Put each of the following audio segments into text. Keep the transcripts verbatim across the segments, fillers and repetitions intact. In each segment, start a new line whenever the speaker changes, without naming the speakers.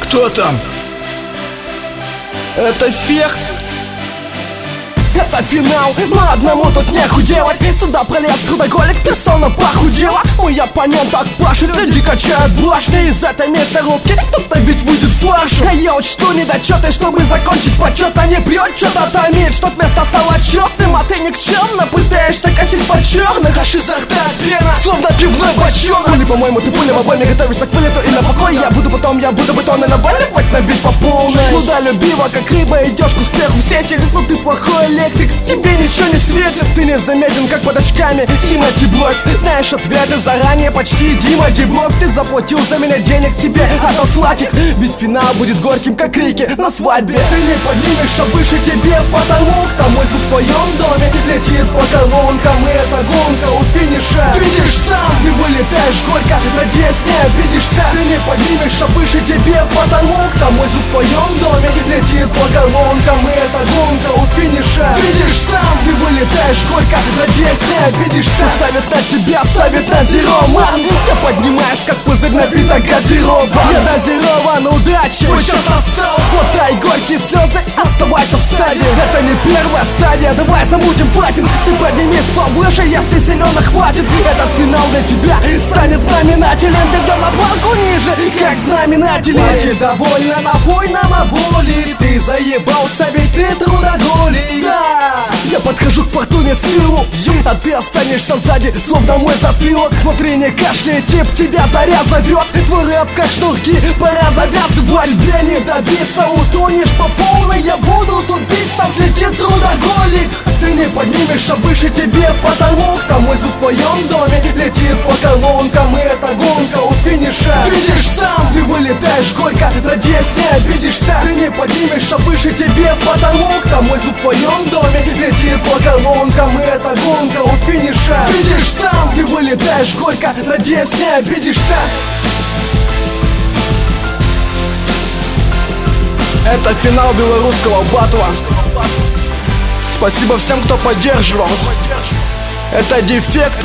Кто там? Это Фехт?
Это финал, но одному тут нехуй делать. Сюда пролез трудоголик, персона похудела. Мой оппонент так пашет, люди качают башни. Из этой мясорубки кто-то ведь выйдет фарш. А я учту недочеты, чтобы закончить почет. А не прет, что-то томит, чтоб место стало четным. А ты никчемно пытаешься косить по черных. Аж изо рта пена, словно пивной бочонок. Или, по-моему, ты пуля в обойме, готовишься к вылету и на покой. Я буду потом, я буду бетоны наваливать, набить по полной. Трудолюбиво, как рыба, идешь к успеху в сети. Но ты плохой электрик, тебе ничего не светит. Ты не заметен, как под очками Тимати Блок. Знаешь ответы заранее, почти Дима Дебров. Ты заплатил за меня денег, тебе отослать их. Ведь финал будет горьким, как крики на свадьбе. Ты не поднимешь, а выше тебе потому к тому звук в твоем доме летит по колонкам. И эта гонка у финиша. Видишь сам, ты вылетаешь горько, надеюсь, не обидишься. Ты не поднимешь, а выше тебе потому к тому звук в твоем доме летит по колонкам. И эта гонка у финиша. Видишь сам, ты вылетаешь горько, надеюсь, не обидишься. Ставят на тебя, ставят на зеро, ман. Я поднимаюсь, как пузырь напиток газирован. Я дозирован, удачи, свой час настал. Хватай горькие слезы, оставайся в стадии. Это не первая стадия, давай замутим файтинг. Ты поднимись повыше, если силёнок хватит. Этот финал для тебя станет знаменателем. Ты бьём на планку ниже, как знаменатель. Плачет довольно, напой нам о боли. Ты заебался, ведь ты трудоголик. Да, я подхожу к фортуне с тылу, а ты останешься сзади, словно мой затылок. Смотри, не кашляй, тип, тебя заря зовет. Твой рэп как шнурки, пора завязывать. Где не добиться, утонешь по полной. Я буду тут биться, взлетит трудоголик. Ты не поднимешь, а выше тебе потому к тому звук в твоем доме летит по колонкам. И эта гонка у финиша. Видишь сам, ты вылетаешь горько, надеюсь, не обидишься. Ты не поднимешь, а выше тебе потому к тому звук в твоем доме летит по колонкам. И эта гонка у финиша. Видишь сам, ты вылетаешь горько, надеюсь, не обидишься.
Это финал белорусского батла. Спасибо всем, кто поддерживал. Это Дефект.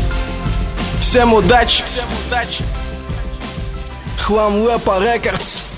Всем удачи. Хлам Лэпа Рекордс.